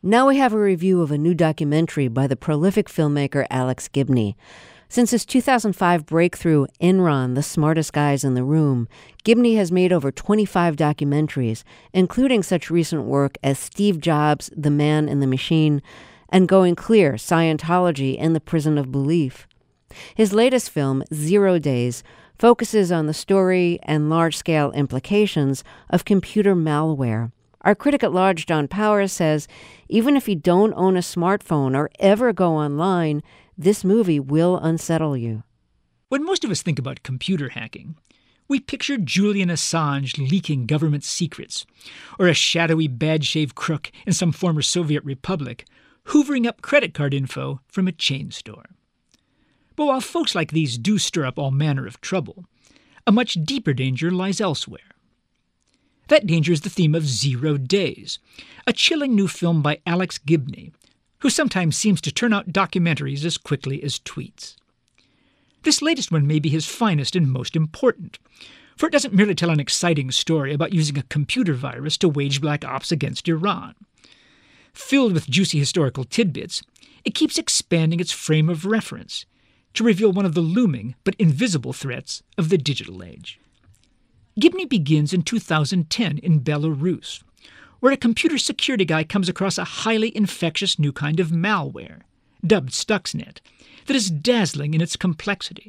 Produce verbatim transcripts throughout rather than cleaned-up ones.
Now we have a review of a new documentary by the prolific filmmaker Alex Gibney. Since his two thousand five breakthrough, Enron, The Smartest Guys in the Room, Gibney has made over twenty-five documentaries, including such recent work as Steve Jobs, The Man in the Machine, and Going Clear, Scientology and the Prison of Belief. His latest film, Zero Days, focuses on the story and large-scale implications of computer malware. Our critic at large, John Powers, says even if you don't own a smartphone or ever go online, this movie will unsettle you. When most of us think about computer hacking, we picture Julian Assange leaking government secrets, or a shadowy bad-shaved crook in some former Soviet republic hoovering up credit card info from a chain store. But while folks like these do stir up all manner of trouble, a much deeper danger lies elsewhere. That danger is the theme of Zero Days, a chilling new film by Alex Gibney, who sometimes seems to turn out documentaries as quickly as tweets. This latest one may be his finest and most important, for it doesn't merely tell an exciting story about using a computer virus to wage black ops against Iran. Filled with juicy historical tidbits, it keeps expanding its frame of reference to reveal one of the looming but invisible threats of the digital age. Gibney begins in two thousand ten in Belarus, where a computer security guy comes across a highly infectious new kind of malware, dubbed Stuxnet, that is dazzling in its complexity.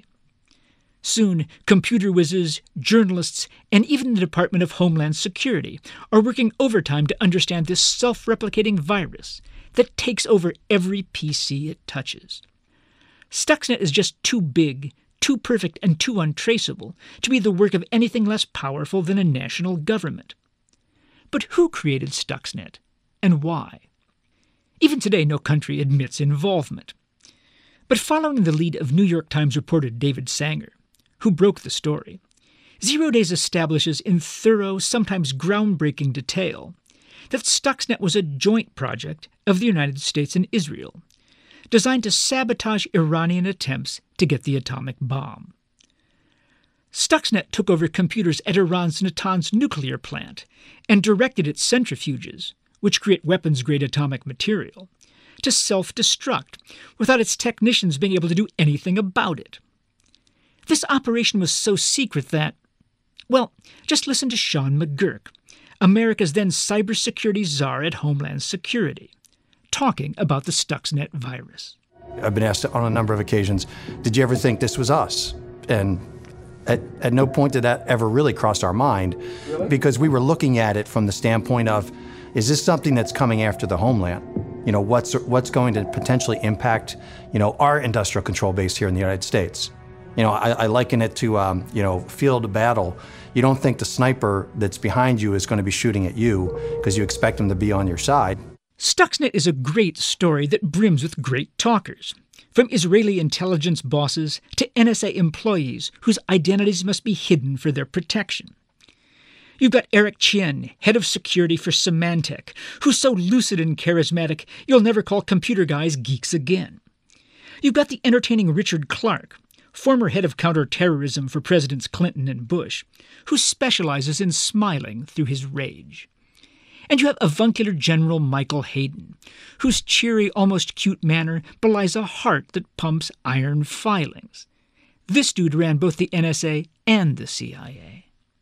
Soon, computer whizzes, journalists, and even the Department of Homeland Security are working overtime to understand this self-replicating virus that takes over every P C it touches. Stuxnet is just too big, too perfect, and too untraceable to be the work of anything less powerful than a national government. But who created Stuxnet, and why? Even today, no country admits involvement. But following the lead of New York Times reporter David Sanger, who broke the story, Zero Days establishes in thorough, sometimes groundbreaking detail that Stuxnet was a joint project of the United States and Israel, designed to sabotage Iranian attempts to get the atomic bomb. Stuxnet took over computers at Iran's Natanz nuclear plant and directed its centrifuges, which create weapons-grade atomic material, to self-destruct without its technicians being able to do anything about it. This operation was so secret that, well, just listen to Sean McGurk, America's then cybersecurity czar at Homeland Security, talking about the Stuxnet virus. I've been asked on a number of occasions, did you ever think this was us? And at, at no point did that ever really cross our mind, really? Because we were looking at it from the standpoint of, is this something that's coming after the homeland? You know, what's, what's going to potentially impact, you know, our industrial control base here in the United States? You know, I, I liken it to, um, you know, field of battle. You don't think the sniper that's behind you is going to be shooting at you because you expect him to be on your side. Stuxnet is a great story that brims with great talkers, from Israeli intelligence bosses to N S A employees whose identities must be hidden for their protection. You've got Eric Chien, head of security for Symantec, who's so lucid and charismatic you'll never call computer guys geeks again. You've got the entertaining Richard Clarke, former head of counterterrorism for Presidents Clinton and Bush, who specializes in smiling through his rage. And you have avuncular General Michael Hayden, whose cheery, almost cute manner belies a heart that pumps iron filings. This dude ran both the N S A and the C I A.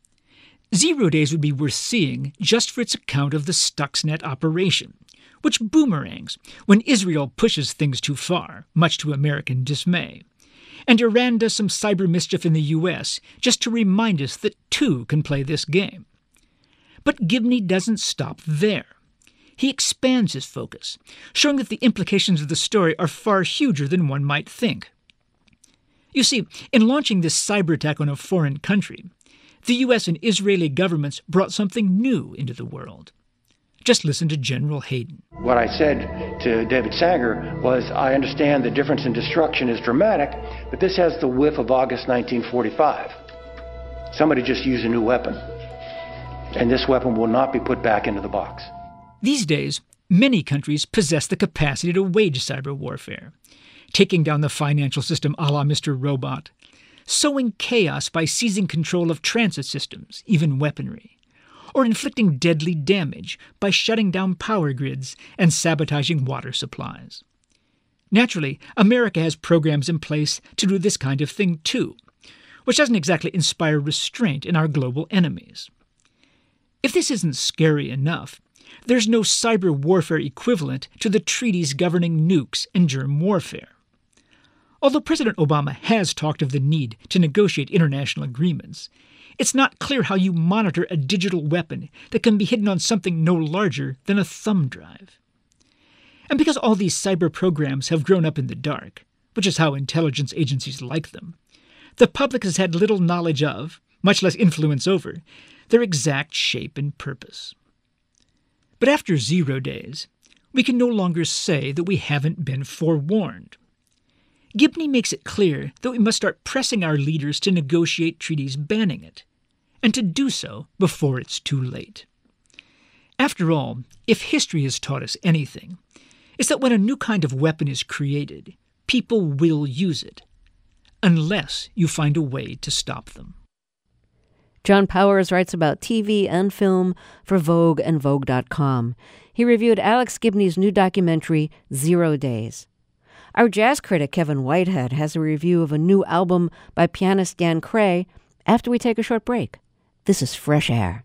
Zero Days would be worth seeing just for its account of the Stuxnet operation, which boomerangs when Israel pushes things too far, much to American dismay, and Iran does some cyber mischief in the U S just to remind us that two can play this game. But Gibney doesn't stop there. He expands his focus, showing that the implications of the story are far huger than one might think. You see, in launching this cyber attack on a foreign country, the U S and Israeli governments brought something new into the world. Just listen to General Hayden. What I said to David Sanger was, I understand the difference in destruction is dramatic, but this has the whiff of August nineteen forty-five. Somebody just used a new weapon, and this weapon will not be put back into the box. These days, many countries possess the capacity to wage cyber warfare, taking down the financial system a la Mister Robot, sowing chaos by seizing control of transit systems, even weaponry, or inflicting deadly damage by shutting down power grids and sabotaging water supplies. Naturally, America has programs in place to do this kind of thing too, which doesn't exactly inspire restraint in our global enemies. If this isn't scary enough, there's no cyber warfare equivalent to the treaties governing nukes and germ warfare. Although President Obama has talked of the need to negotiate international agreements, it's not clear how you monitor a digital weapon that can be hidden on something no larger than a thumb drive. And because all these cyber programs have grown up in the dark, which is how intelligence agencies like them, the public has had little knowledge of, much less influence over, their exact shape and purpose. But after zero days, we can no longer say that we haven't been forewarned. Gibney makes it clear that we must start pressing our leaders to negotiate treaties banning it, and to do so before it's too late. After all, if history has taught us anything, it's that when a new kind of weapon is created, people will use it, unless you find a way to stop them. John Powers writes about T V and film for Vogue and Vogue dot com. He reviewed Alex Gibney's new documentary, Zero Days. Our jazz critic, Kevin Whitehead, has a review of a new album by pianist Dan Cray after we take a short break. This is Fresh Air.